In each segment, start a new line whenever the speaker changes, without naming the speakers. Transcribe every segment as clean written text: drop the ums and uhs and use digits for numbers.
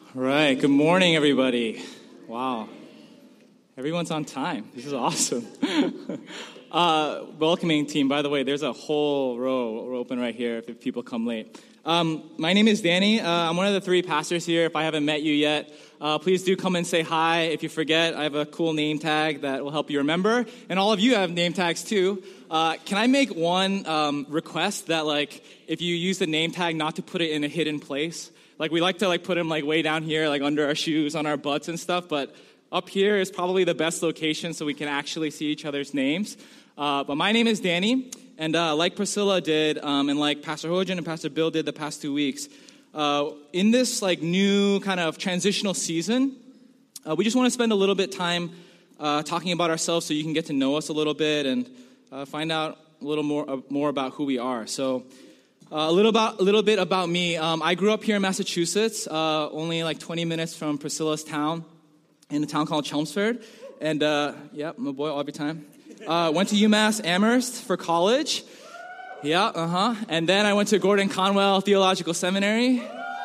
All right, good morning, everybody. Wow, everyone's on time. This is awesome. Welcoming team, by the way, there's a whole row open right here if people come late. My name is Danny. I'm one of the three pastors here. If I haven't met you yet, please do come and say hi. If you forget, I have a cool name tag that will help you remember. And all of you have name tags too. Can I make one request that, if you use the name tag, not to put it in a hidden place? We like to put them way down here, under our shoes, on our butts and stuff. But up here is probably the best location so we can actually see each other's names. But my name is Danny, and like Priscilla did, and like Pastor Hojin and Pastor Bill did the past 2 weeks, in this new kind of transitional season, we just want to spend a little bit time talking about ourselves so you can get to know us a little bit and find out a little more about who we are. So a little bit about me. I grew up here in Massachusetts, only 20 minutes from Priscilla's town, in a town called Chelmsford. And my boy, all every time. Went to UMass Amherst for college. And then I went to Gordon Conwell Theological Seminary.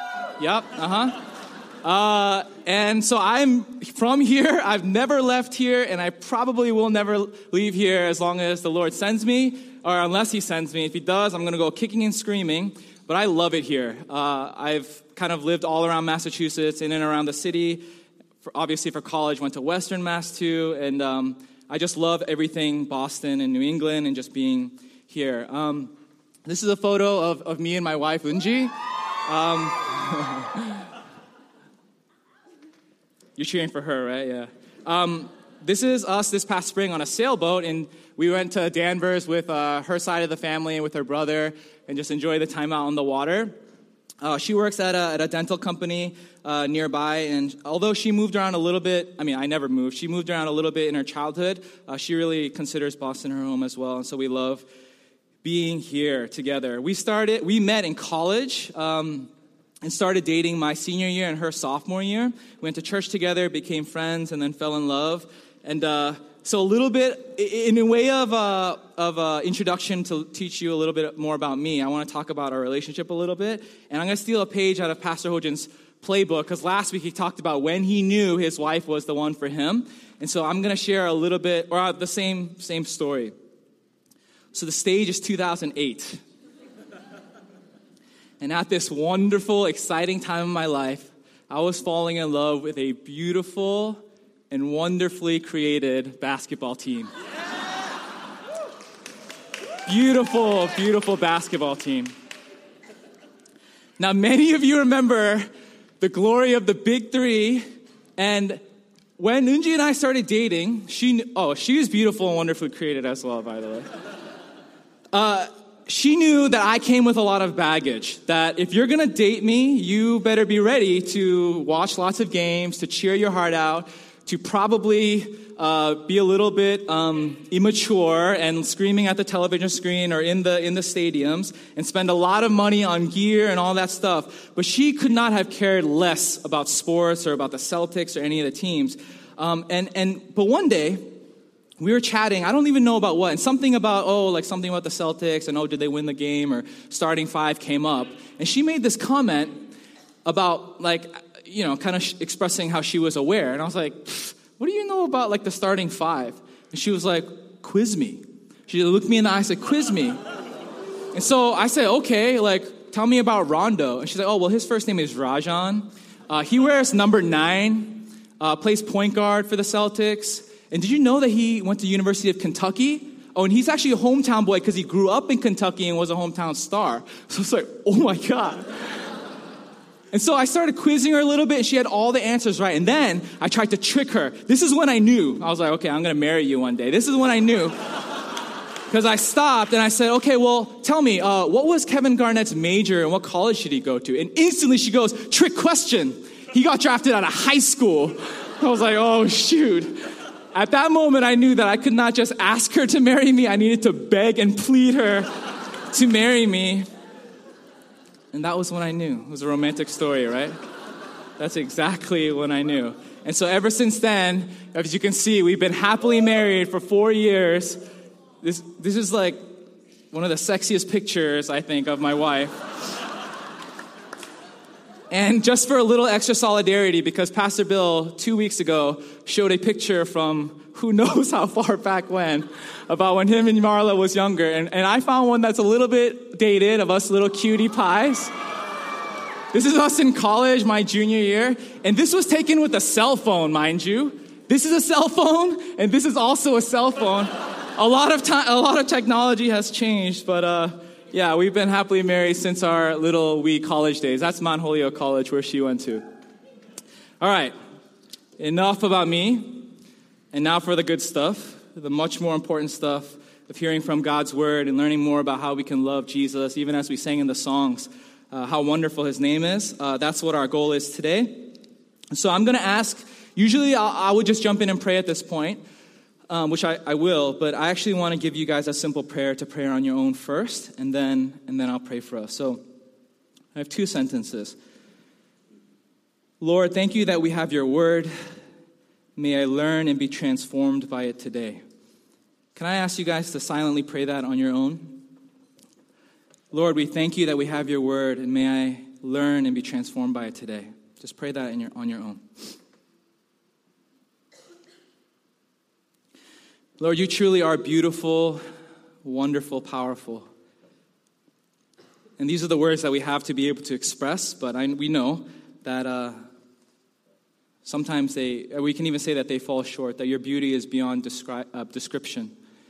And so I'm from here. I've never left here, and I probably will never leave here as long as the Lord sends me, or unless he sends me. If he does, I'm going to go kicking and screaming. But I love it here. I've kind of lived all around Massachusetts, in and around the city. Obviously for college, went to Western Mass too, and I just love everything Boston and New England and just being here. This is a photo of me and my wife, Unji. You're cheering for her, right? Yeah. This is us this past spring on a sailboat, and we went to Danvers with her side of the family and with her brother and just enjoy the time out on the water. She works at a dental company nearby, and although she moved around a little bit, I never moved. She moved around a little bit in her childhood. She really considers Boston her home as well, and so we love being here together. We met in college and started dating my senior year and her sophomore year. We went to church together, became friends, and then fell in love. And so a little bit, in a way of introduction to teach you a little bit more about me, I want to talk about our relationship a little bit. And I'm going to steal a page out of Pastor Hojin's playbook, because last week he talked about when he knew his wife was the one for him. And so I'm going to share a little bit, or the same story. So the stage is 2008. And at this wonderful, exciting time in my life, I was falling in love with a beautiful and wonderfully created basketball team. Beautiful, beautiful basketball team. Now, many of you remember the glory of the Big Three, and when Unji and I started dating, she was beautiful and wonderfully created as well, by the way. She knew that I came with a lot of baggage, that if you're going to date me, you better be ready to watch lots of games, to cheer your heart out, to probably be a little bit immature and screaming at the television screen or in the stadiums and spend a lot of money on gear and all that stuff. But she could not have cared less about sports or about the Celtics or any of the teams. But one day, we were chatting, I don't even know about what, and something about the Celtics, and did they win the game, or starting five came up. And she made this comment about, kind of expressing how she was aware. And I was like, what do you know about, the starting five? And she was like, quiz me. She looked me in the eye and said, quiz me. And so I said, okay, tell me about Rondo. And she's like, his first name is Rajon. He wears number 9, plays point guard for the Celtics. And did you know that he went to University of Kentucky? And he's actually a hometown boy because he grew up in Kentucky and was a hometown star. So it's like, oh my God. And so I started quizzing her a little bit, and she had all the answers right. And then I tried to trick her. This is when I knew. I was like, okay, I'm going to marry you one day. This is when I knew. Because I stopped and I said, okay, well, tell me, what was Kevin Garnett's major and what college did he go to? And instantly she goes, trick question. He got drafted out of high school. I was like, oh, shoot. At that moment, I knew that I could not just ask her to marry me. I needed to beg and plead her to marry me. And that was when I knew. It was a romantic story, right? That's exactly when I knew. And so ever since then, as you can see, we've been happily married for 4 years. This is one of the sexiest pictures, I think, of my wife. And just for a little extra solidarity, because Pastor Bill 2 weeks ago showed a picture from who knows how far back when, about when him and Marla was younger. And I found one that's a little bit dated of us little cutie pies. This is us in college, my junior year. And this was taken with a cell phone, mind you. This is a cell phone, and this is also a cell phone. A lot of technology has changed, but yeah, we've been happily married since our little wee college days. That's Mount Holyoke College, where she went to. All right, enough about me. And now for the good stuff, the much more important stuff of hearing from God's word and learning more about how we can love Jesus, even as we sang in the songs, how wonderful his name is. That's what our goal is today. So I'm going to ask, usually I would just jump in and pray at this point, which I will, but I actually want to give you guys a simple prayer to pray on your own first, and then I'll pray for us. So I have 2 sentences. Lord, thank you that we have your word. May I learn and be transformed by it today. Can I ask you guys to silently pray that on your own? Lord, we thank you that we have your word, and may I learn and be transformed by it today. Just pray that on your own. Lord, you truly are beautiful, wonderful, powerful. And these are the words that we have to be able to express, but we know that sometimes we can even say that they fall short, that your beauty is beyond description.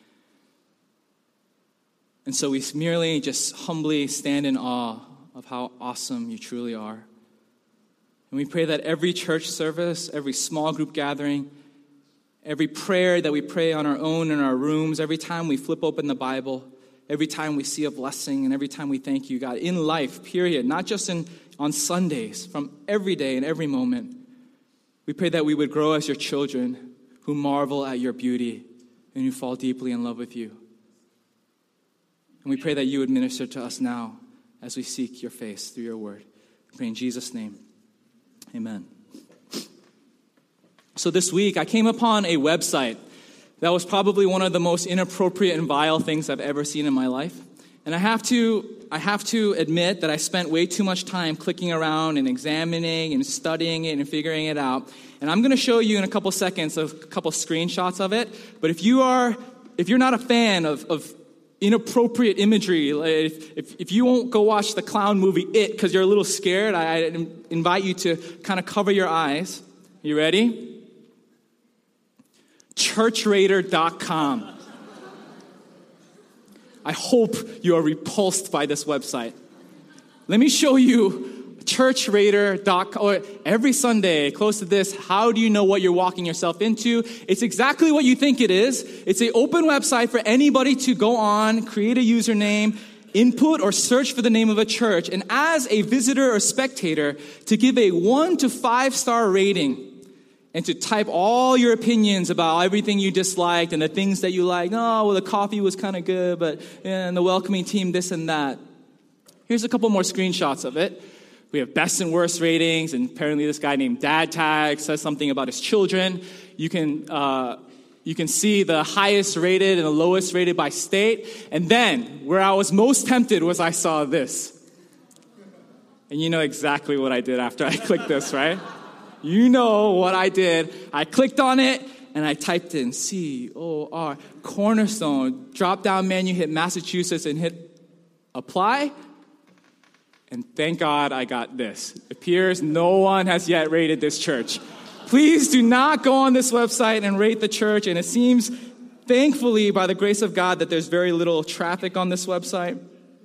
And so we merely just humbly stand in awe of how awesome you truly are. And we pray that every church service, every small group gathering, every prayer that we pray on our own in our rooms, every time we flip open the Bible, every time we see a blessing, and every time we thank you, God, in life, period, not just on Sundays, from every day and every moment, we pray that we would grow as your children who marvel at your beauty and who fall deeply in love with you. And we pray that you would minister to us now as we seek your face through your word. We pray in Jesus' name. Amen. So this week, I came upon a website that was probably one of the most inappropriate and vile things I've ever seen in my life. And I have to admit that I spent way too much time clicking around and examining and studying it and figuring it out. And I'm going to show you in a couple seconds a couple screenshots of it. But if you're not a fan of inappropriate imagery, if you won't go watch the clown movie It because you're a little scared, I invite you to kind of cover your eyes. You ready? ChurchRaider.com. I hope you are repulsed by this website. Let me show you ChurchRaider.com. Or every Sunday, close to this, how do you know what you're walking yourself into? It's exactly what you think it is. It's an open website for anybody to go on, create a username, input or search for the name of a church, and as a visitor or spectator, to give a 1 to 5 star rating. And to type all your opinions about everything you disliked and the things that you liked. Oh, well, the coffee was kind of good, but and the welcoming team, this and that. Here's a couple more screenshots of it. We have best and worst ratings, and apparently this guy named Dad Tag says something about his children. You can see the highest rated and the lowest rated by state. And then, where I was most tempted was I saw this. And you know exactly what I did after I clicked this, right? You know what I did. I clicked on it, and I typed in C-O-R, Cornerstone, drop-down menu, hit Massachusetts, and hit apply. And thank God I got this. It appears no one has yet rated this church. Please do not go on this website and rate the church. And it seems, thankfully, by the grace of God, that there's very little traffic on this website.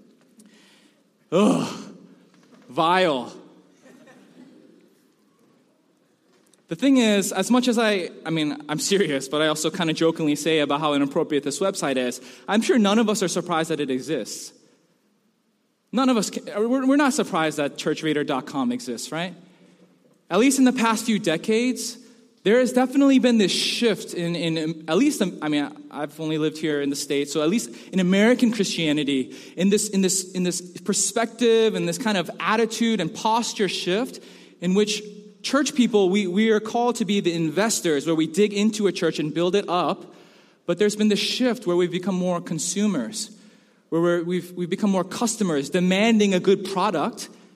Ugh, vile. The thing is, as much as I'm serious, but I also kind of jokingly say about how inappropriate this website is, I'm sure none of us are surprised that it exists. None of us, we're not surprised that ChurchRaider.com exists, right? At least in the past few decades, there has definitely been this shift in at least, I've only lived here in the States, so at least in American Christianity, in this perspective and this kind of attitude and posture shift in which church people, we are called to be the investors where we dig into a church and build it up. But there's been this shift where we've become more consumers, where we've become more customers, demanding a good product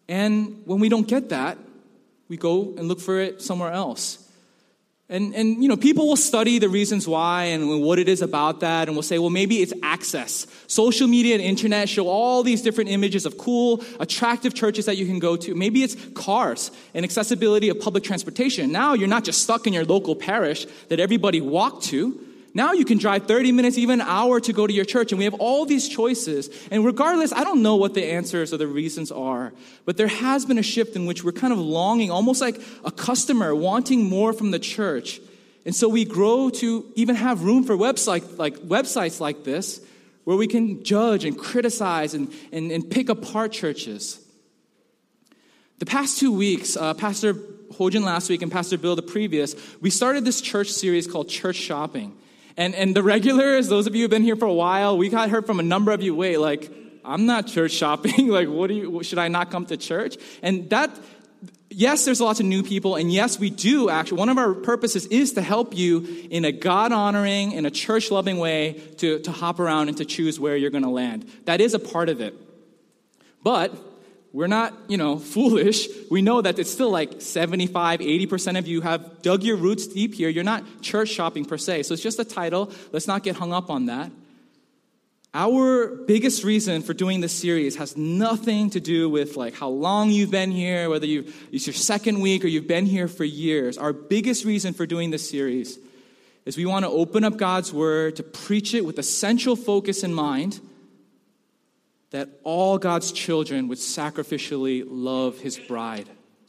And when we don't get that, we go and look for it somewhere else. And people will study the reasons why and what it is about that, and will say, well, maybe it's access. Social media and internet show all these different images of cool, attractive churches that you can go to. Maybe it's cars and accessibility of public transportation. Now you're not just stuck in your local parish that everybody walked to. Now you can drive 30 minutes, even an hour to go to your church, and we have all these choices. And regardless, I don't know what the answers or the reasons are, but there has been a shift in which we're kind of longing, almost like a customer wanting more from the church. And so we grow to even have room for websites like this, where we can judge and criticize and pick apart churches. The past 2 weeks, Pastor Hojin last week and Pastor Bill the previous, we started this church series called Church Shopping. And the regulars, those of you who've been here for a while, we got heard from a number of you, wait, like, I'm not church shopping. Like, should I not come to church? And that, yes, there's lots of new people. And yes, we do actually. One of our purposes is to help you in a God-honoring, in a church-loving way to hop around and to choose where you're going to land. That is a part of it. But we're not, foolish. We know that it's still like 75, 80% of you have dug your roots deep here. You're not church shopping per se. So it's just a title. Let's not get hung up on that. Our biggest reason for doing this series has nothing to do with like how long you've been here, whether it's your second week or you've been here for years. Our biggest reason for doing this series is we want to open up God's word to preach it with a central focus in mind, that all God's children would sacrificially love his bride.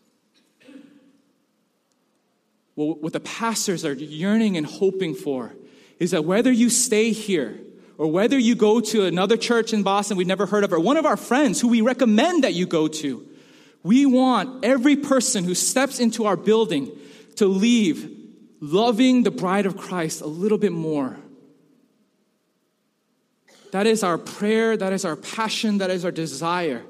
Well, what the pastors are yearning and hoping for is that whether you stay here or whether you go to another church in Boston we've never heard of, or one of our friends who we recommend that you go to, we want every person who steps into our building to leave loving the bride of Christ a little bit more. That is our prayer, that is our passion, that is our desire.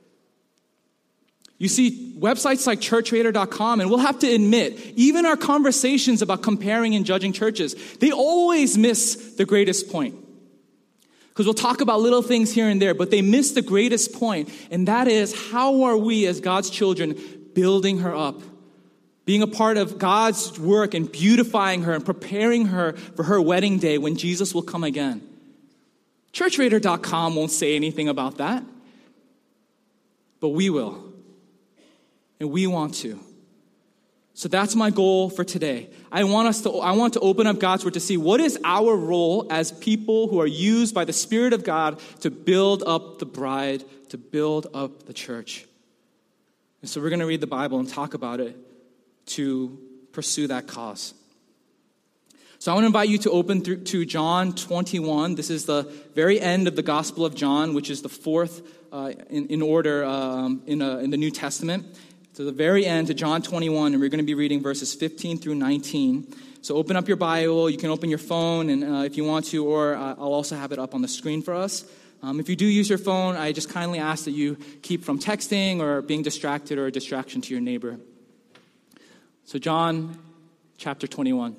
You see, websites like churchradar.com, and we'll have to admit, even our conversations about comparing and judging churches, they always miss the greatest point. Because we'll talk about little things here and there, but they miss the greatest point, and that is, how are we as God's children building her up? Being a part of God's work and beautifying her and preparing her for her wedding day when Jesus will come again. ChurchRadar.com won't say anything about that, but we will, and we want to. So that's my goal for today. I want to open up God's word to see what is our role as people who are used by the Spirit of God to build up the bride, to build up the church. And so we're going to read the Bible and talk about it to pursue that cause. So I want to invite you to open to John 21. This is the very end of the Gospel of John, which is the fourth in order in the New Testament. To the very end, to John 21, and we're going to be reading verses 15 through 19. So open up your Bible. You can open your phone, and if you want to, or I'll also have it up on the screen for us. If you do use your phone, I just kindly ask that you keep from texting or being distracted or a distraction to your neighbor. So John chapter 21.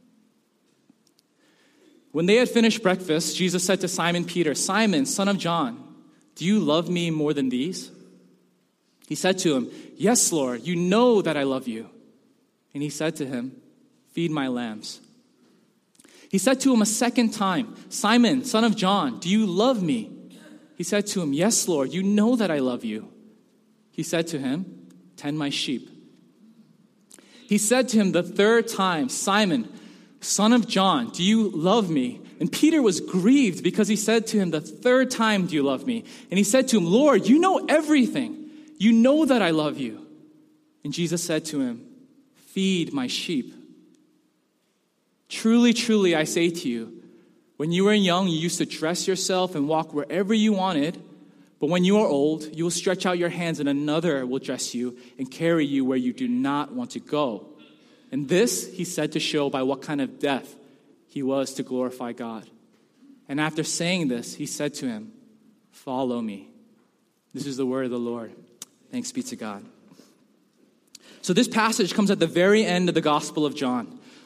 When they had finished breakfast, Jesus said to Simon Peter, "Simon, son of John, do you love me more than these?" He said to him, "Yes, Lord, you know that I love you." And he said to him, "Feed my lambs." He said to him a second time, "Simon, son of John, do you love me?" He said to him, "Yes, Lord, you know that I love you." He said to him, "Tend my sheep." He said to him the third time, "Simon, son of John, do you love me?" And Peter was grieved because he said to him the third time, "Do you love me?" And he said to him, "Lord, you know everything. You know that I love you." And Jesus said to him, "Feed my sheep. Truly, truly, I say to you, when you were young, you used to dress yourself and walk wherever you wanted. But when you are old, you will stretch out your hands and another will dress you and carry you where you do not want to go." And this he said to show by what kind of death he was to glorify God. And after saying this, he said to him, "Follow me." This is the word of the Lord. Thanks be to God. So this passage comes at the very end of the Gospel of John.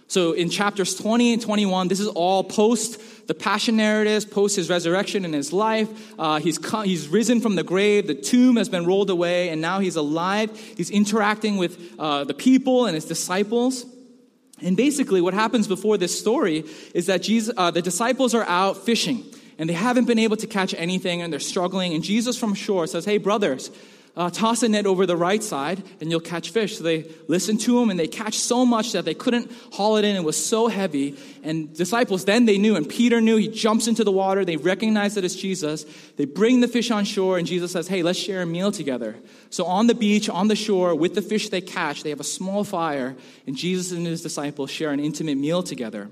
So in chapters 20 and 21, this is all post the passion narratives, post his resurrection in his life. He's risen from the grave. The tomb has been rolled away, and now he's alive. He's interacting with the people and his disciples. And basically what happens before this story is that the disciples are out fishing, and they haven't been able to catch anything, and they're struggling. And Jesus from shore says, hey, brothers, toss a net over the right side and you'll catch fish. So they listen to him, and they catch so much that they couldn't haul it in. It was so heavy. And disciples, then they knew, and Peter knew. He jumps into the water. They recognize that it's Jesus. They bring the fish on shore, and Jesus says, hey, let's share a meal together. So on the beach, on the shore, with the fish they catch, they have a small fire, and Jesus and his disciples share an intimate meal together.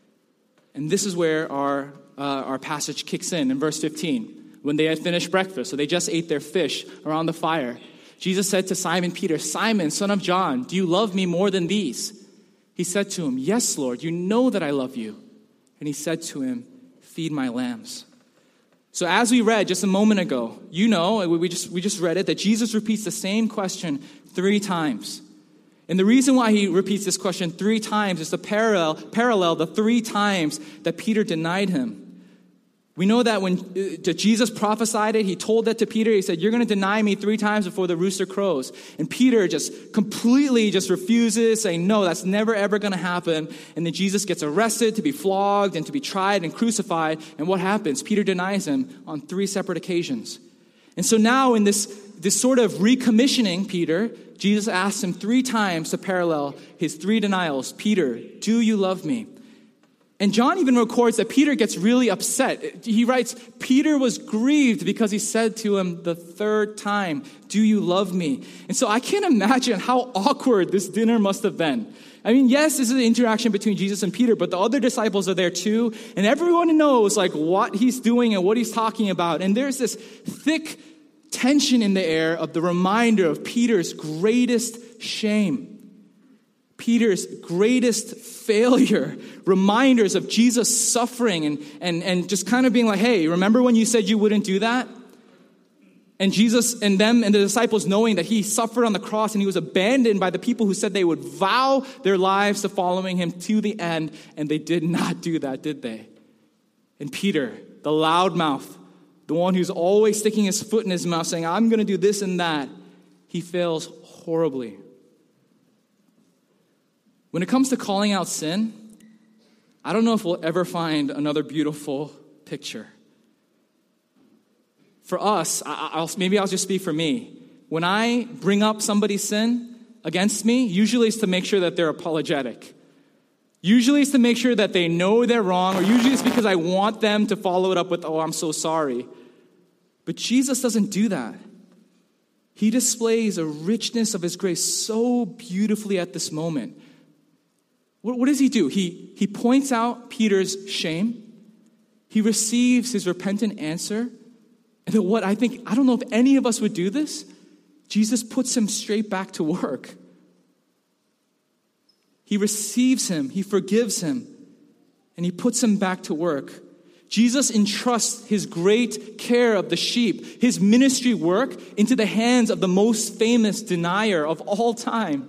And this is where our passage kicks in verse 15. When they had finished breakfast, so they just ate their fish around the fire, Jesus said to Simon Peter, Simon, son of John, do you love me more than these? He said to him, yes, Lord, you know that I love you. And he said to him, feed my lambs. So as we read just a moment ago, you know, we just read it, that Jesus repeats the same question 3 times. And the reason why he repeats this question 3 times is to parallel the 3 times that Peter denied him. We know that when Jesus prophesied it, he told that to Peter. He said, you're going to deny me 3 times before the rooster crows. And Peter just completely just refuses, saying, no, that's never, ever going to happen. And then Jesus gets arrested to be flogged and to be tried and crucified. And what happens? Peter denies him on 3 separate occasions. And so now in this sort of recommissioning Peter, Jesus asks him 3 times to parallel his 3 denials. Peter, do you love me? And John even records that Peter gets really upset. He writes, Peter was grieved because he said to him the 3rd time, do you love me? And so I can't imagine how awkward this dinner must have been. I mean, yes, this is an interaction between Jesus and Peter, but the other disciples are there too. And everyone knows like what he's doing and what he's talking about. And there's this thick tension in the air of the reminder of Peter's greatest shame. Peter's greatest failure, reminders of Jesus suffering and just kind of being like, hey, remember when you said you wouldn't do that? And Jesus and them and the disciples knowing that he suffered on the cross and he was abandoned by the people who said they would vow their lives to following him to the end, and they did not do that, did they? And Peter, the loudmouth, the one who's always sticking his foot in his mouth saying, I'm going to do this and that, he fails horribly. When it comes to calling out sin, I don't know if we'll ever find another beautiful picture. For us, maybe I'll just speak for me. When I bring up somebody's sin against me, usually it's to make sure that they're apologetic. Usually it's to make sure that they know they're wrong, or usually it's because I want them to follow it up with, oh, I'm so sorry. But Jesus doesn't do that. He displays a richness of his grace so beautifully at this moment. What does he do? He points out Peter's shame. He receives his repentant answer. And then I don't know if any of us would do this. Jesus puts him straight back to work. He receives him. He forgives him. And he puts him back to work. Jesus entrusts his great care of the sheep, his ministry work, into the hands of the most famous denier of all time.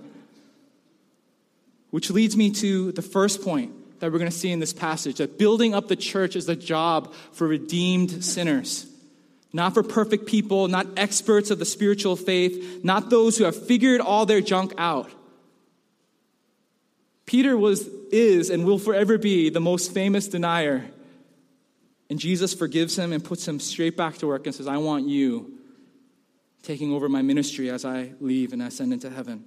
Which leads me to the first point that we're going to see in this passage, that building up the church is the job for redeemed sinners. Not for perfect people, not experts of the spiritual faith, not those who have figured all their junk out. Peter is, and will forever be the most famous denier. And Jesus forgives him and puts him straight back to work and says, I want you taking over my ministry as I leave and ascend into heaven.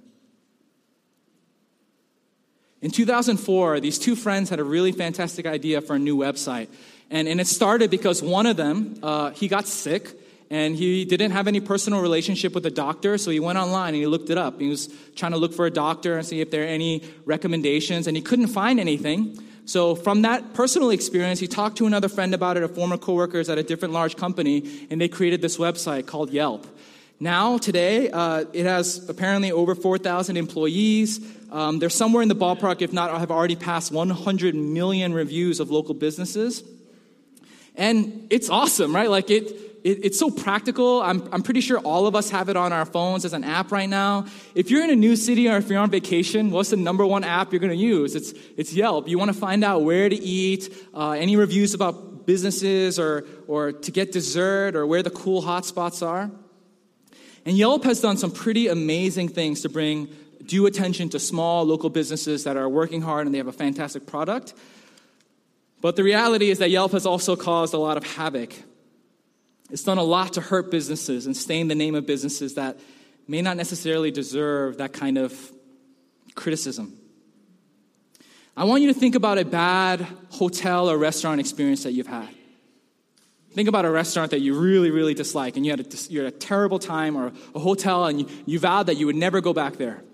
In 2004, these 2 friends had a really fantastic idea for a new website. And it started because one of them, he got sick, and he didn't have any personal relationship with a doctor, so he went online and he looked it up. He was trying to look for a doctor and see if there are any recommendations, and he couldn't find anything. So from that personal experience, he talked to another friend about it, a former coworkers at a different large company, and they created this website called Yelp. Now, today, it has apparently over 4,000 employees. They're somewhere in the ballpark, if not have already passed 100 million reviews of local businesses. And it's awesome, right? Like it's so practical. I'm pretty sure all of us have it on our phones as an app right now. If you're in a new city or if you're on vacation, what's the number one app you're going to use? It's Yelp. You want to find out where to eat, any reviews about businesses or to get dessert or where the cool hot spots are. And Yelp has done some pretty amazing things to bring due attention to small local businesses that are working hard and they have a fantastic product. But the reality is that Yelp has also caused a lot of havoc. It's done a lot to hurt businesses and stain the name of businesses that may not necessarily deserve that kind of criticism. I want you to think about a bad hotel or restaurant experience that you've had. Think about a restaurant that you really, really dislike, and you had a terrible time, or a hotel, and you vowed that you would never go back there.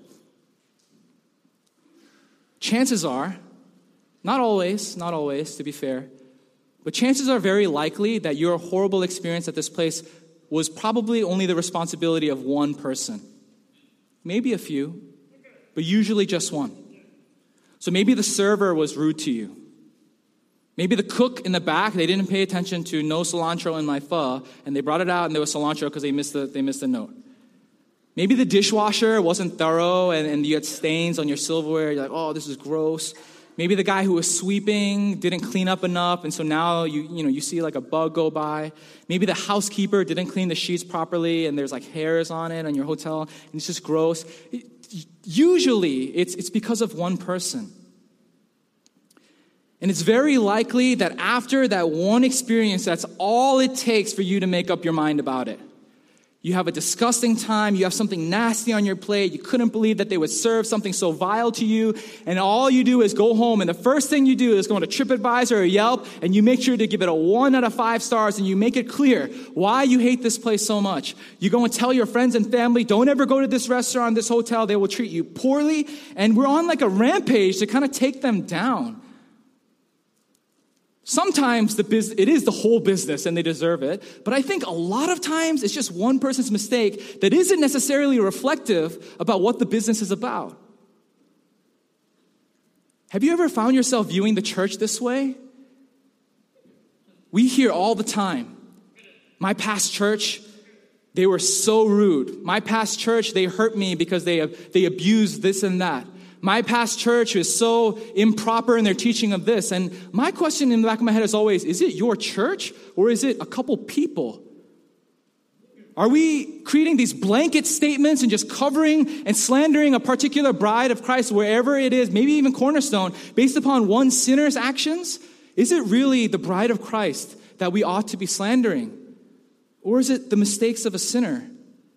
Chances are, not always, to be fair, but chances are very likely that your horrible experience at this place was probably only the responsibility of one person. Maybe a few, but usually just one. So maybe the server was rude to you. Maybe the cook in the back, they didn't pay attention to no cilantro in my pho, and they brought it out and there was cilantro because they missed the note. Maybe the dishwasher wasn't thorough and you had stains on your silverware. You're like, oh, this is gross. Maybe the guy who was sweeping didn't clean up enough, and so now you see like a bug go by. Maybe the housekeeper didn't clean the sheets properly, and there's like hairs on it on your hotel, and it's just gross. Usually, it's because of one person. And it's very likely that after that one experience, that's all it takes for you to make up your mind about it. You have a disgusting time, you have something nasty on your plate, you couldn't believe that they would serve something so vile to you, and all you do is go home, and the first thing you do is go on to TripAdvisor or Yelp, and you make sure to give it a 1 out of 5 stars, and you make it clear why you hate this place so much. You go and tell your friends and family, don't ever go to this restaurant, this hotel, they will treat you poorly, and we're on like a rampage to kind of take them down. Sometimes it is the whole business and they deserve it, but I think a lot of times it's just one person's mistake that isn't necessarily reflective about what the business is about. Have you ever found yourself viewing the church this way? We hear all the time, my past church, they were so rude. My past church, they hurt me because they abused this and that. My past church is so improper in their teaching of this. And my question in the back of my head is always, is it your church or is it a couple people? Are we creating these blanket statements and just covering and slandering a particular bride of Christ wherever it is, maybe even Cornerstone, based upon one sinner's actions? Is it really the bride of Christ that we ought to be slandering? Or is it the mistakes of a sinner?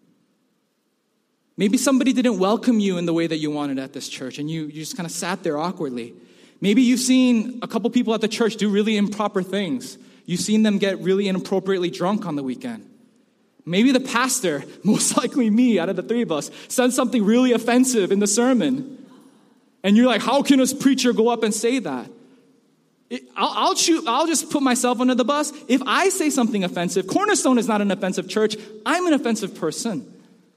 Maybe somebody didn't welcome you in the way that you wanted at this church, and you just kind of sat there awkwardly. Maybe you've seen a couple people at the church do really improper things. You've seen them get really inappropriately drunk on the weekend. Maybe the pastor, most likely me out of the three of us, said something really offensive in the sermon. And you're like, how can a preacher go up and say that? I'll just put myself under the bus. If I say something offensive, Cornerstone is not an offensive church. I'm an offensive person.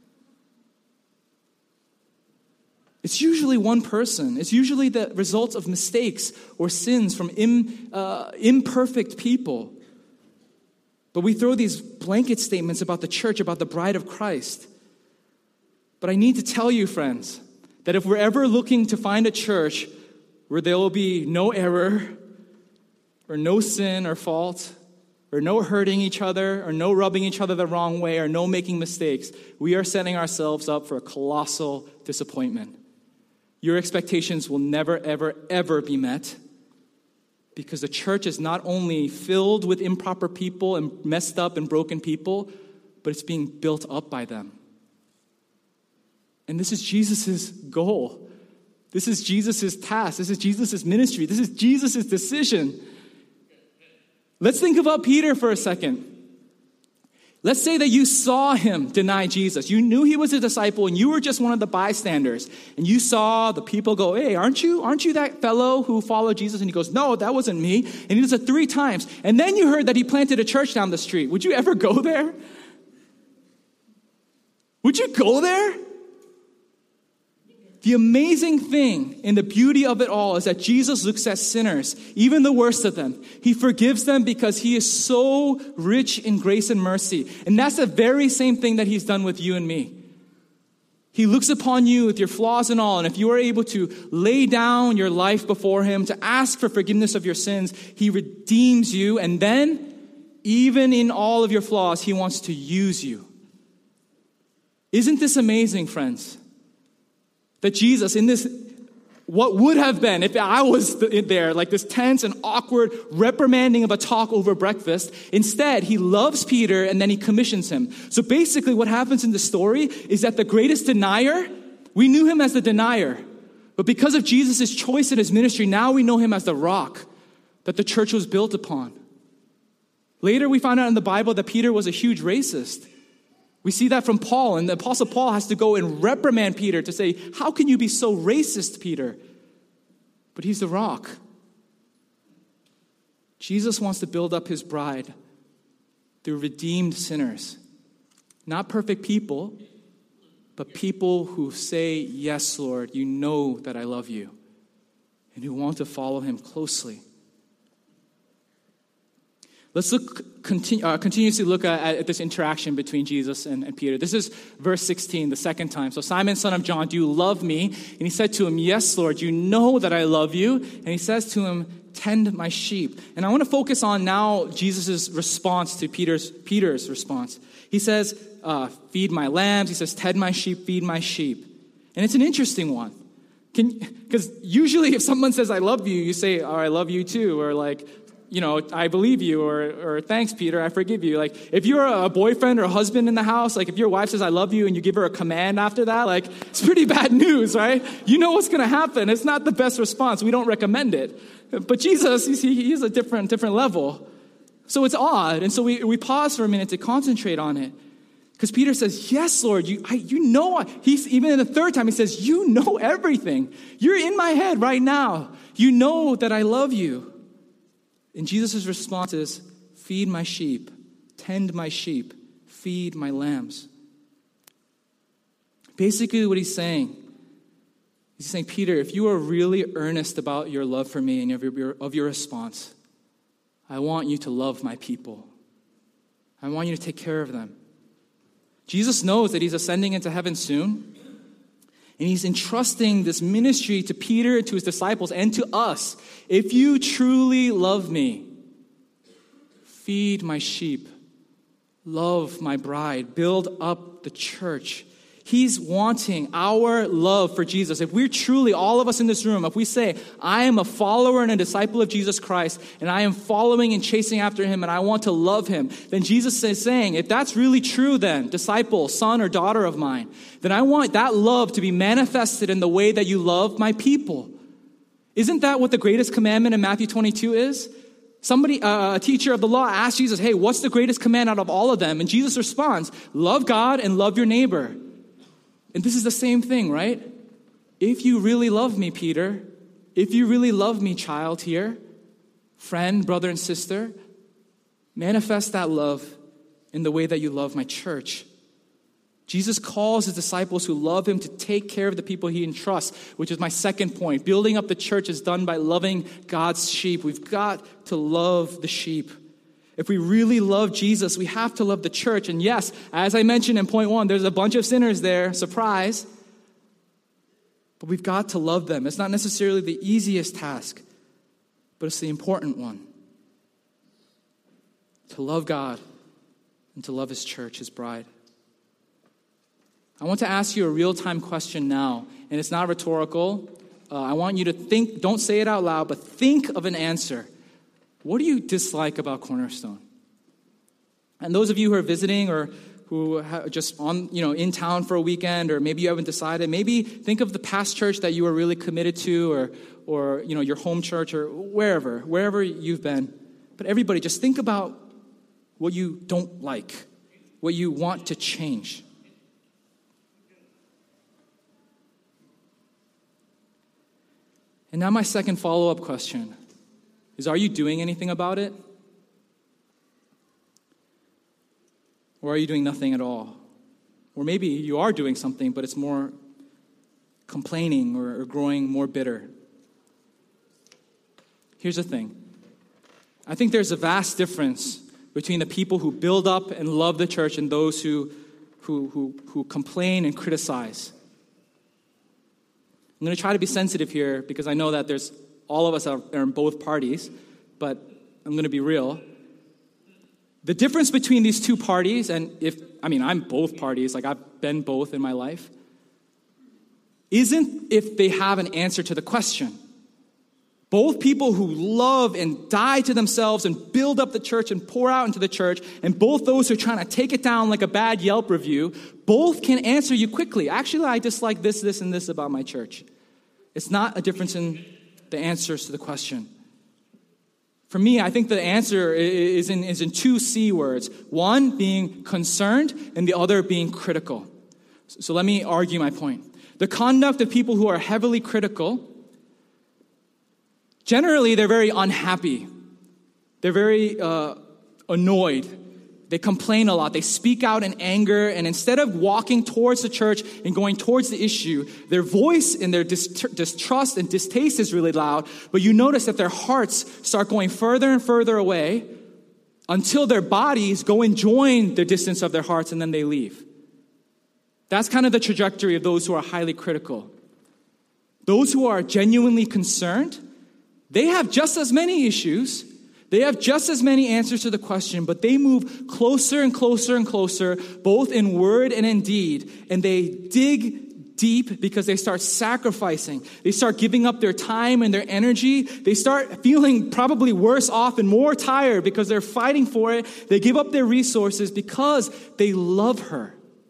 It's usually one person. It's usually the result of mistakes or sins from imperfect people. But we throw these blanket statements about the church, about the bride of Christ. But I need to tell you, friends, that if we're ever looking to find a church where there will be no error, or no sin or fault, or no hurting each other, or no rubbing each other the wrong way, or no making mistakes, we are setting ourselves up for a colossal disappointment. Your expectations will never, ever, ever be met because the church is not only filled with improper people and messed up and broken people, but it's being built up by them. And this is Jesus' goal. This is Jesus' task. This is Jesus' ministry. This is Jesus' decision. Let's think about Peter for a second. Let's say that you saw him deny Jesus. You knew he was a disciple and you were just one of the bystanders. And you saw the people go, hey, aren't you that fellow who followed Jesus? And he goes, no, that wasn't me. And he does it 3 times. And then you heard that he planted a church down the street. Would you ever go there? Would you go there? The amazing thing and the beauty of it all is that Jesus looks at sinners, even the worst of them. He forgives them because he is so rich in grace and mercy. And that's the very same thing that he's done with you and me. He looks upon you with your flaws and all, and if you are able to lay down your life before him, to ask for forgiveness of your sins, he redeems you, and then, even in all of your flaws, he wants to use you. Isn't this amazing, friends? That Jesus, in this, what would have been, if I was there, like this tense and awkward reprimanding of a talk over breakfast, instead, he loves Peter and then he commissions him. So basically what happens in the story is that the greatest denier, we knew him as the denier. But because of Jesus' choice in his ministry, now we know him as the rock that the church was built upon. Later, we find out in the Bible that Peter was a huge racist. We see that from Paul, and the Apostle Paul has to go and reprimand Peter to say, how can you be so racist, Peter? But he's the rock. Jesus wants to build up his bride through redeemed sinners. Not perfect people, but people who say, yes, Lord, you know that I love you, and who want to follow him closely. Let's continuously look at this interaction between Jesus and Peter. This is verse 16, the second time. So Simon, son of John, do you love me? And he said to him, yes, Lord, you know that I love you. And he says to him, tend my sheep. And I want to focus on now Jesus' response to Peter's response. He says, feed my lambs. He says, tend my sheep, feed my sheep. And it's an interesting one. Because usually if someone says, I love you, you say, oh, I love you too. Or like, you know, I believe you, or thanks, Peter, I forgive you. Like, if you're a boyfriend or a husband in the house, like if your wife says, I love you, and you give her a command after that, like, it's pretty bad news, right? You know what's going to happen. It's not the best response. We don't recommend it. But Jesus, he's a different level. So it's odd. And so we pause for a minute to concentrate on it. Because Peter says, yes, Lord, you know. He's even in the third time, he says, you know everything. You're in my head right now. You know that I love you. And Jesus' response is, feed my sheep, tend my sheep, feed my lambs. Basically what he's saying, Peter, if you are really earnest about your love for me and of your response, I want you to love my people. I want you to take care of them. Jesus knows that he's ascending into heaven soon. And he's entrusting this ministry to Peter, to his disciples, and to us. If you truly love me, feed my sheep, love my bride, build up the church. He's wanting our love for Jesus. If we're truly, all of us in this room, if we say, I am a follower and a disciple of Jesus Christ, and I am following and chasing after him, and I want to love him, then Jesus is saying, if that's really true then, disciple, son or daughter of mine, then I want that love to be manifested in the way that you love my people. Isn't that what the greatest commandment in Matthew 22 is? Somebody, a teacher of the law asked Jesus, hey, what's the greatest command out of all of them? And Jesus responds, love God and love your neighbor. And this is the same thing, right? If you really love me, Peter, if you really love me, child here, friend, brother, and sister, manifest that love in the way that you love my church. Jesus calls his disciples who love him to take care of the people he entrusts, which is my second point. Building up the church is done by loving God's sheep. We've got to love the sheep. If we really love Jesus, we have to love the church. And yes, as I mentioned in point 1, there's a bunch of sinners there, surprise. But we've got to love them. It's not necessarily the easiest task, but it's the important one. To love God and to love his church, his bride. I want to ask you a real-time question now, and it's not rhetorical. I want you to think, don't say it out loud, but think of an answer. What do you dislike about Cornerstone? And those of you who are visiting or who are just in town for a weekend, or maybe you haven't decided, maybe think of the past church that you were really committed to, or your home church, or wherever you've been. But everybody, just think about what you don't like, what you want to change. And now my second follow-up question is, are you doing anything about it? Or are you doing nothing at all? Or maybe you are doing something, but it's more complaining or growing more bitter. Here's the thing. I think there's a vast difference between the people who build up and love the church and those who complain and criticize. I'm going to try to be sensitive here because I know that all of us are in both parties, but I'm going to be real. The difference between these two parties, I'm both parties, like I've been both in my life, isn't if they have an answer to the question. Both people who love and die to themselves and build up the church and pour out into the church, and both those who are trying to take it down like a bad Yelp review, both can answer you quickly. Actually, I dislike this, and this about my church. It's not a difference in the answers to the question. For me, I think the answer is in two C words. One being concerned and the other being critical. So let me argue my point. The conduct of people who are heavily critical, generally they're very unhappy. They're very annoyed. They complain a lot. They speak out in anger, and instead of walking towards the church and going towards the issue, their voice and their distrust and distaste is really loud, but you notice that their hearts start going further and further away until their bodies go and join the distance of their hearts, and then they leave. That's kind of the trajectory of those who are highly critical. Those who are genuinely concerned, they have just as many issues. They have just as many answers to the question, but they move closer and closer and closer, both in word and in deed, and they dig deep because they start sacrificing. They start giving up their time and their energy. They start feeling probably worse off and more tired because they're fighting for it. They give up their resources because they love her.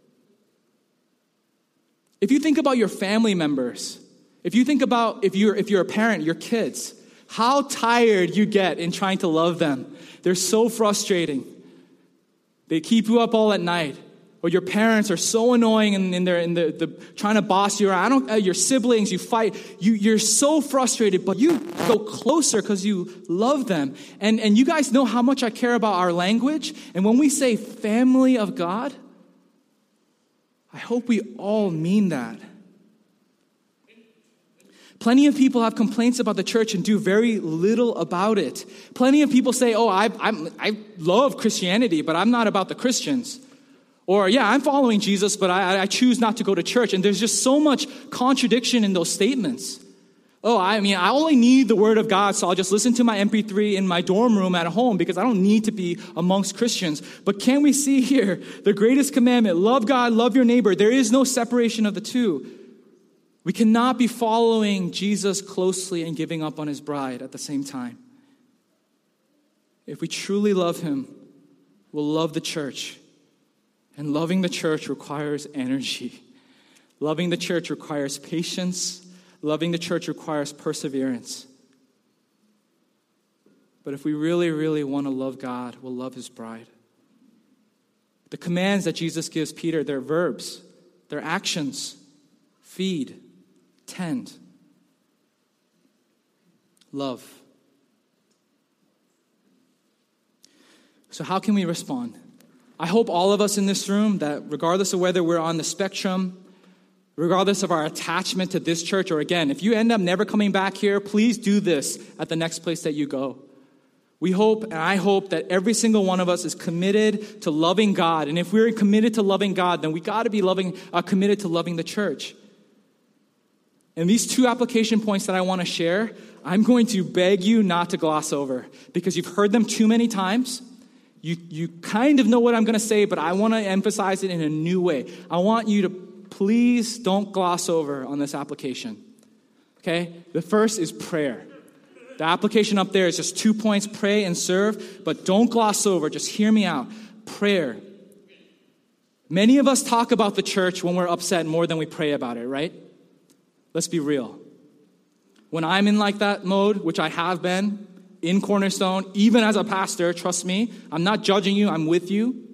If you think about your family members, if you think about if you're a parent, your kids, how tired you get in trying to love them. They're so frustrating. They keep you up all at night. Or your parents are so annoying and they're in the trying to boss you around. Your siblings, you fight. You're so frustrated, but you go closer because you love them. And you guys know how much I care about our language. And when we say family of God, I hope we all mean that. Plenty of people have complaints about the church and do very little about it. Plenty of people say, I love Christianity, but I'm not about the Christians. Or, yeah, I'm following Jesus, but I choose not to go to church. And there's just so much contradiction in those statements. I only need the Word of God, so I'll just listen to my MP3 in my dorm room at home because I don't need to be amongst Christians. But can we see here the greatest commandment, love God, love your neighbor. There is no separation of the two. We cannot be following Jesus closely and giving up on his bride at the same time. If we truly love him, we'll love the church. And loving the church requires energy. Loving the church requires patience. Loving the church requires perseverance. But if we really, really want to love God, we'll love his bride. The commands that Jesus gives Peter, they're verbs. They're actions. Feed. Tend. Love. So how can we respond? I hope all of us in this room, that regardless of whether we're on the spectrum, regardless of our attachment to this church, or again, if you end up never coming back here, please do this at the next place that you go. We hope, and I hope, that every single one of us is committed to loving God. And if we're committed to loving God, then we got to be committed to loving the church. And these two application points that I want to share, I'm going to beg you not to gloss over because you've heard them too many times. You kind of know what I'm going to say, but I want to emphasize it in a new way. I want you to please don't gloss over on this application. Okay? The first is prayer. The application up there is just 2 points, pray and serve, but don't gloss over. Just hear me out. Prayer. Many of us talk about the church when we're upset more than we pray about it, right? Let's be real. When I'm in like that mode, which I have been in Cornerstone, even as a pastor, trust me, I'm not judging you, I'm with you.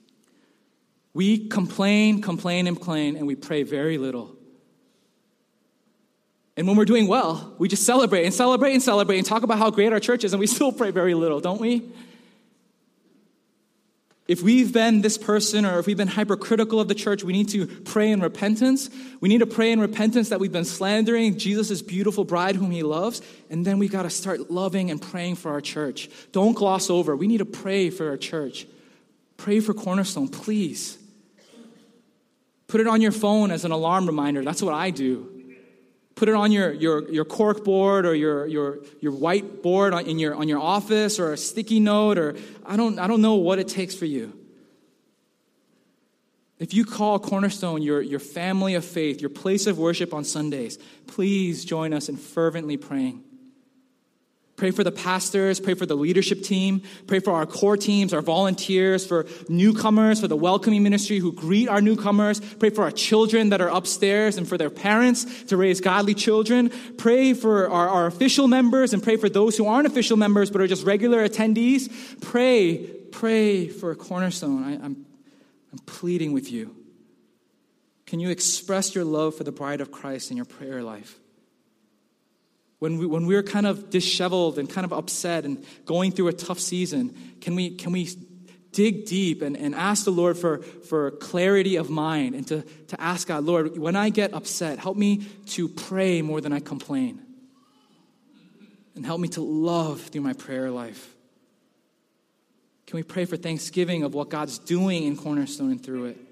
We complain, and we pray very little. And when we're doing well, we just celebrate and talk about how great our church is, and we still pray very little, don't we? If we've been this person or if we've been hypercritical of the church, we need to pray in repentance. We need to pray in repentance that we've been slandering Jesus' beautiful bride whom he loves. And then we got to start loving and praying for our church. Don't gloss over. We need to pray for our church. Pray for Cornerstone, please. Put it on your phone as an alarm reminder. That's what I do. Put it on your cork board or your whiteboard on your office or a sticky note, or I don't know what it takes for you. If you call Cornerstone your family of faith, your place of worship on Sundays, please join us in fervently praying. Pray for the pastors, pray for the leadership team, pray for our core teams, our volunteers, for newcomers, for the welcoming ministry who greet our newcomers. Pray for our children that are upstairs and for their parents to raise godly children. Pray for our official members and pray for those who aren't official members but are just regular attendees. Pray for Cornerstone. I'm pleading with you. Can you express your love for the bride of Christ in your prayer life? When we're kind of disheveled and kind of upset and going through a tough season, can we dig deep and ask the Lord for clarity of mind and to ask God, Lord, when I get upset, help me to pray more than I complain. And help me to love through my prayer life. Can we pray for thanksgiving of what God's doing in Cornerstone and through it?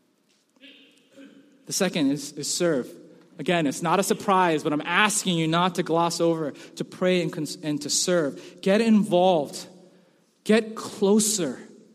The second is serve. Again, it's not a surprise, but I'm asking you not to gloss over, to pray and to serve. Get involved. Get closer.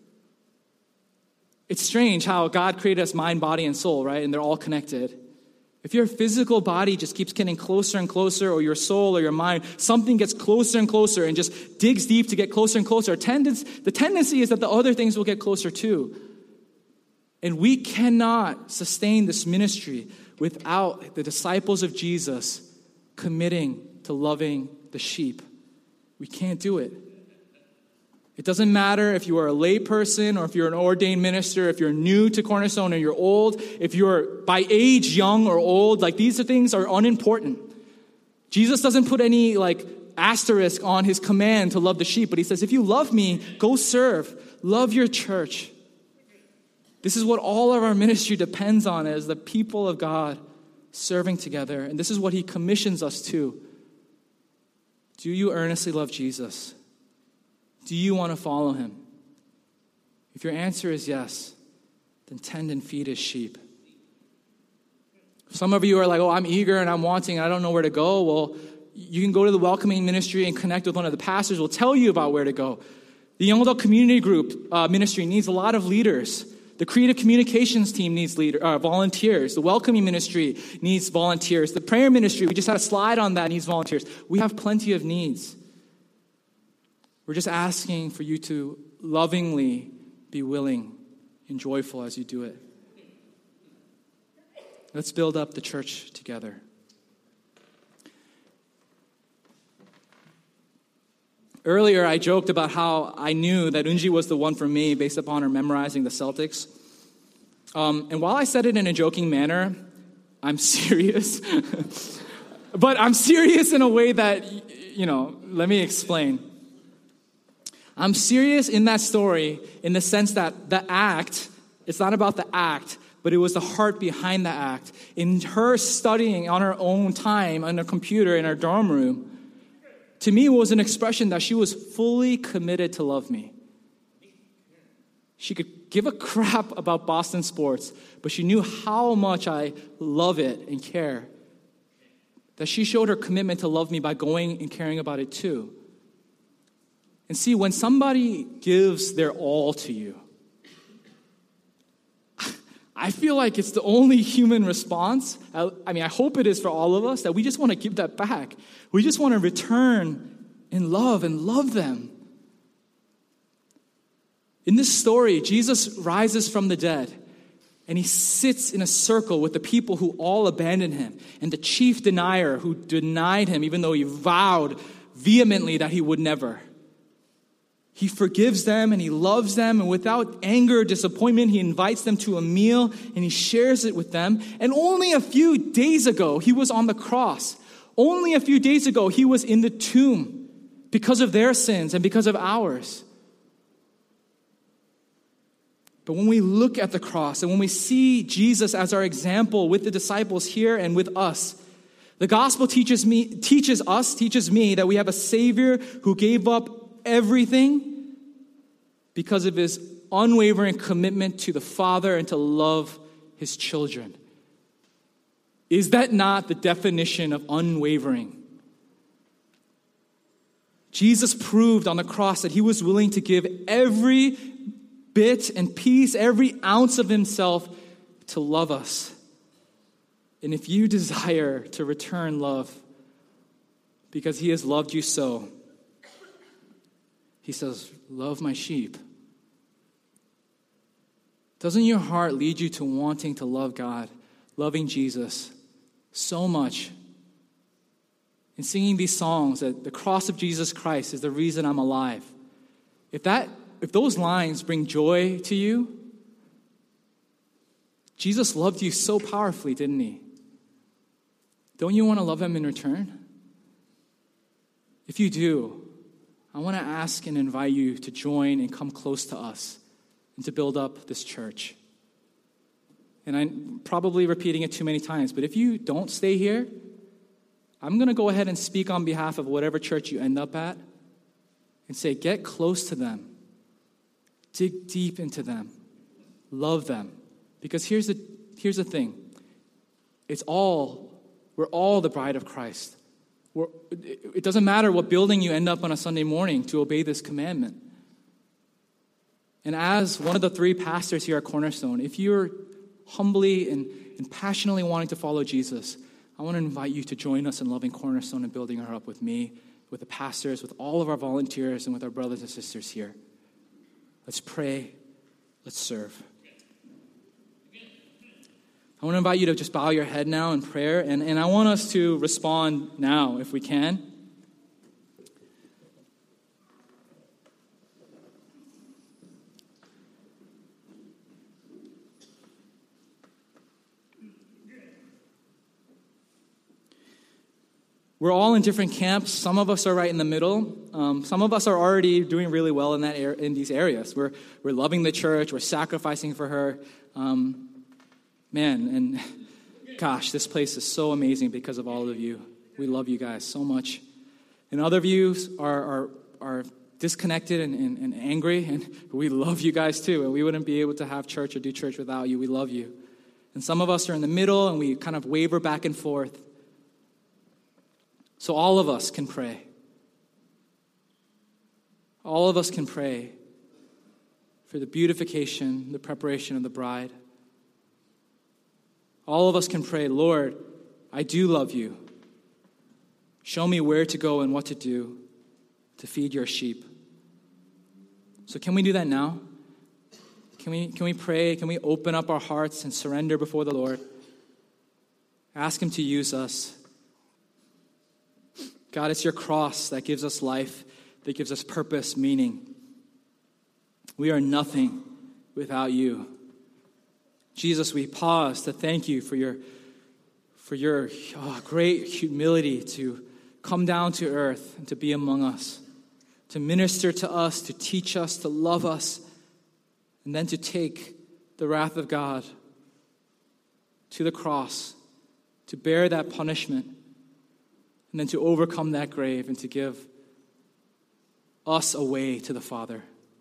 It's strange how God created us mind, body, and soul, right? And they're all connected. If your physical body just keeps getting closer and closer, or your soul or your mind, something gets closer and closer and just digs deep to get closer and closer, the tendency is that the other things will get closer too. And we cannot sustain this ministry without the disciples of Jesus committing to loving the sheep. We can't do it. It doesn't matter if you are a lay person or if you're an ordained minister, if you're new to Cornerstone or you're old, if you're by age young or old, these things are unimportant. Jesus doesn't put any asterisk on his command to love the sheep, but he says, if you love me, go serve. Love your church. This is what all of our ministry depends on, as the people of God serving together. And this is what he commissions us to. Do you earnestly love Jesus? Do you want to follow him? If your answer is yes, then tend and feed his sheep. Some of you are like, oh, I'm eager and I'm wanting, and I don't know where to go. Well, you can go to the welcoming ministry and connect with one of the pastors. We'll tell you about where to go. The Young Adult Community Group ministry needs a lot of leaders. The creative communications team needs volunteers. The welcoming ministry needs volunteers. The prayer ministry, we just had a slide on that, needs volunteers. We have plenty of needs. We're just asking for you to lovingly be willing and joyful as you do it. Let's build up the church together. Earlier, I joked about how I knew that Unji was the one for me based upon her memorizing the Celtics. And while I said it in a joking manner, I'm serious. But I'm serious in a way that, let me explain. I'm serious in that story in the sense that the act, it's not about the act, but it was the heart behind the act. In her studying on her own time on a computer in her dorm room, to me, it was an expression that she was fully committed to love me. She could give a crap about Boston sports, but she knew how much I love it and care. That she showed her commitment to love me by going and caring about it too. And see, when somebody gives their all to you, I feel like it's the only human response. I hope it is for all of us, that we just want to give that back. We just want to return in love and love them. In this story, Jesus rises from the dead, and he sits in a circle with the people who all abandoned him, and the chief denier who denied him, even though he vowed vehemently that he would never. He forgives them and he loves them, and without anger or disappointment, he invites them to a meal and he shares it with them. And only a few days ago, he was on the cross. Only a few days ago, he was in the tomb because of their sins and because of ours. But when we look at the cross and when we see Jesus as our example with the disciples here and with us, the gospel teaches me that we have a Savior who gave up everything because of his unwavering commitment to the Father and to love his children. Is that not the definition of unwavering? Jesus proved on the cross that he was willing to give every bit and piece, every ounce of himself to love us. And if you desire to return love because he has loved you so, he says, love my sheep. Doesn't your heart lead you to wanting to love God, loving Jesus so much? And singing these songs that the cross of Jesus Christ is the reason I'm alive. If those lines bring joy to you, Jesus loved you so powerfully, didn't he? Don't you want to love him in return? If you do, I want to ask and invite you to join and come close to us and to build up this church. And I'm probably repeating it too many times, but if you don't stay here, I'm going to go ahead and speak on behalf of whatever church you end up at and say, get close to them. Dig deep into them. Love them. Because here's the thing. We're all the bride of Christ. It doesn't matter what building you end up on a Sunday morning to obey this commandment. And as one of the 3 pastors here at Cornerstone, if you're humbly and passionately wanting to follow Jesus, I want to invite you to join us in loving Cornerstone and building her up with me, with the pastors, with all of our volunteers, and with our brothers and sisters here. Let's pray. Let's serve. I want to invite you to just bow your head now in prayer, and I want us to respond now, if we can. We're all in different camps. Some of us are right in the middle. Some of us are already doing really well in these areas. We're loving the church. We're sacrificing for her. And gosh, this place is so amazing because of all of you. We love you guys so much. And other of you are disconnected and angry, and we love you guys too. And we wouldn't be able to have church or do church without you. We love you. And some of us are in the middle, and we kind of waver back and forth. So all of us can pray. All of us can pray for the beautification, the preparation of the bride. All of us can pray, Lord, I do love you. Show me where to go and what to do to feed your sheep. So can we do that now? Can we pray? Can we open up our hearts and surrender before the Lord? Ask him to use us. God, it's your cross that gives us life, that gives us purpose, meaning. We are nothing without you. Jesus, we pause to thank you for your great humility to come down to earth and to be among us, to minister to us, to teach us, to love us, and then to take the wrath of God to the cross, to bear that punishment, and then to overcome that grave and to give us a way to the Father.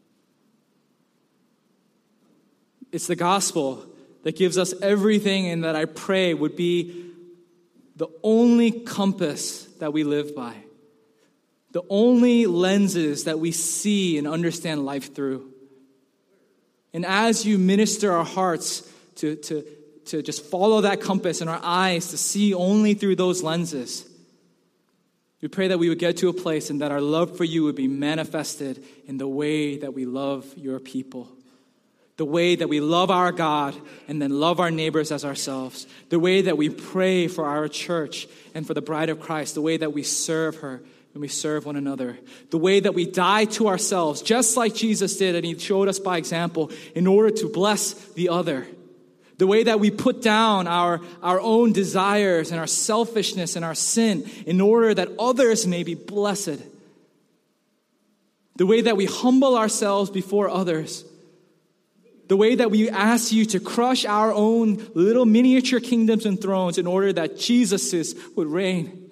It's the gospel that gives us everything, and that I pray would be the only compass that we live by, the only lenses that we see and understand life through. And as you minister our hearts to just follow that compass and our eyes to see only through those lenses, we pray that we would get to a place and that our love for you would be manifested in the way that we love your people. The way that we love our God and then love our neighbors as ourselves. The way that we pray for our church and for the bride of Christ. The way that we serve her and we serve one another. The way that we die to ourselves, just like Jesus did, and he showed us by example, in order to bless the other. The way that we put down our own desires and our selfishness and our sin in order that others may be blessed. The way that we humble ourselves before others The way that we ask you to crush our own little miniature kingdoms and thrones in order that Jesus's would reign.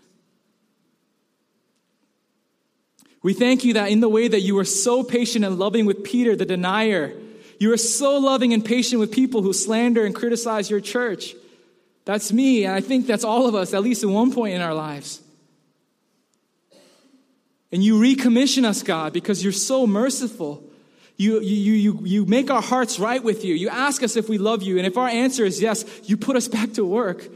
We thank you that in the way that you were so patient and loving with Peter, the denier, you are so loving and patient with people who slander and criticize your church. That's me, and I think that's all of us, at least at one point in our lives. And you recommission us, God, because you're so merciful. You make our hearts right with you. You ask us if we love you, and if our answer is yes, you put us back to work.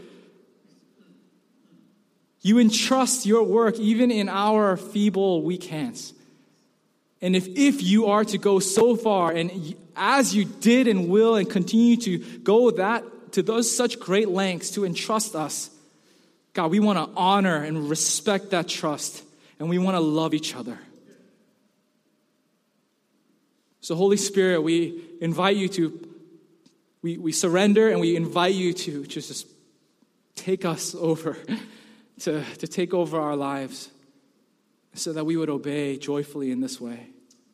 You entrust your work even in our feeble, weak hands. And if you are to go so far, and as you did and will and continue to go to those such great lengths to entrust us, God, we want to honor and respect that trust, and we want to love each other. So Holy Spirit, we invite you to, we surrender and we invite you to just take us over, to take over our lives so that we would obey joyfully in this way.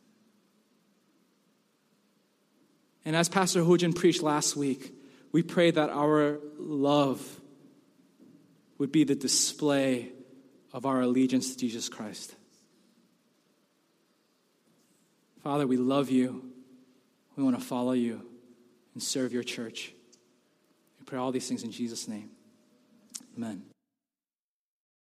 And as Pastor Hojin preached last week, we pray that our love would be the display of our allegiance to Jesus Christ. Father, we love you. We want to follow you and serve your church. We pray all these things in Jesus' name. Amen.